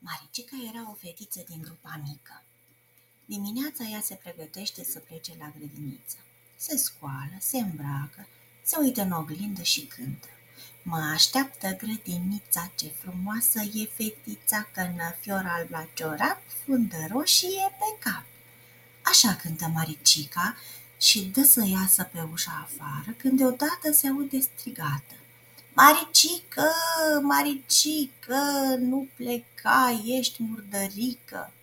Maricica era o fetiță din grupa mică. Dimineața ea se pregătește să plece la grădiniță. Se scoală, se îmbracă, se uită în oglindă și cântă. Mă așteaptă grădinița, ce frumoasă e fetița, cănafior alb la ciorap, fundă roșie pe cap. Așa cântă Maricica și dă să iasă pe ușa afară, când deodată se aude strigată. Maricică, Maricică, nu pleca, ești murdărică!